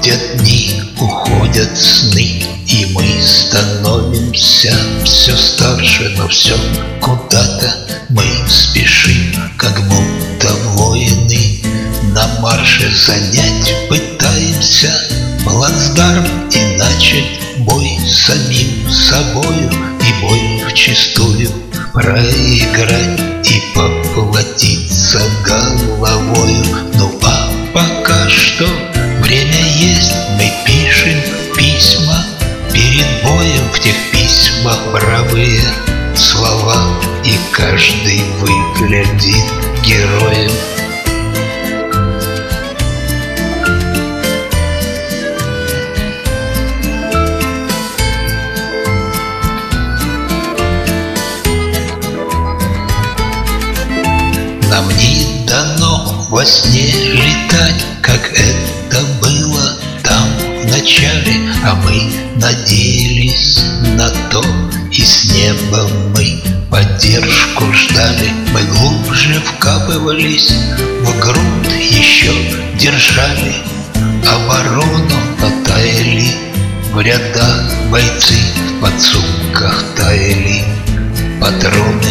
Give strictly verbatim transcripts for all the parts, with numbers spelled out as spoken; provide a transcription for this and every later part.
Проходят дни, уходят сны, и мы становимся все старше, но все куда-то мы спешим, как будто воины на марше. Занять пытаемся плацдарм и начать бой с самим собою, и бой вчистую проиграть и поплатиться головою. Ну а пока что время есть, мы пишем письма перед боем. В тех письмах бравые слова, и каждый выглядит героем. Нам не дано во сне летать, как это было там в начале, а мы надеялись на то, и с неба мы поддержку ждали. Мы глубже вкапывались в грунт, еще держали оборону, но таяли в рядах бойцы, в подсумках таяли патроны.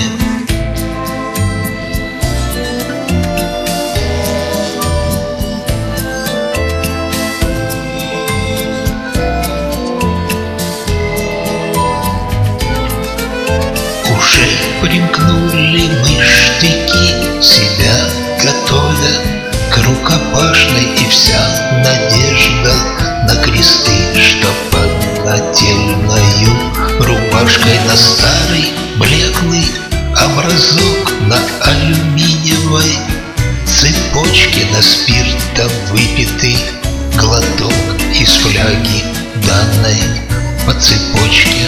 Уже примкнули мы штыки, себя готовя к рукопашной, и вся надежда на кресты, что под нательною рубашкой, на старый блеклый образок, на алюминиевой цепочке, на спиртом выпитый глоток из фляги, данной по цепочке.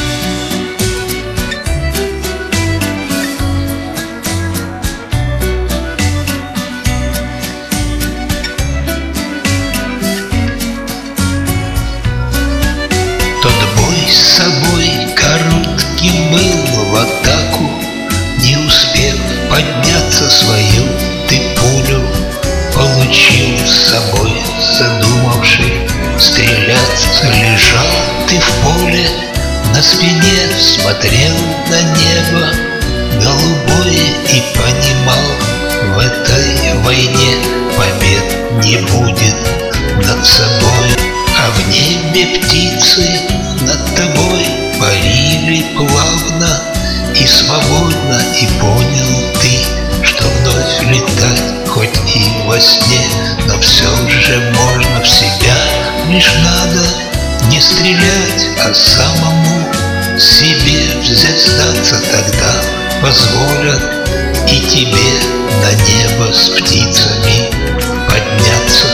С собой коротким был в атаку, не успев подняться свою ты пулю получил с собой, задумавший стреляться. Лежал ты в поле, на спине смотрел на небо голубое и понимал, в этой войне побед не будет над собой. А в небе птицы над тобой парили плавно и свободно, и понял ты, что вновь летать хоть и во сне, но все же можно в себя. Лишь надо не стрелять, а самому себе взять сдаться, тогда позволят и тебе на небо с птицами подняться.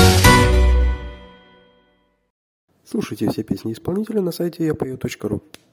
Слушайте все песни исполнителя на сайте я пою точка ру.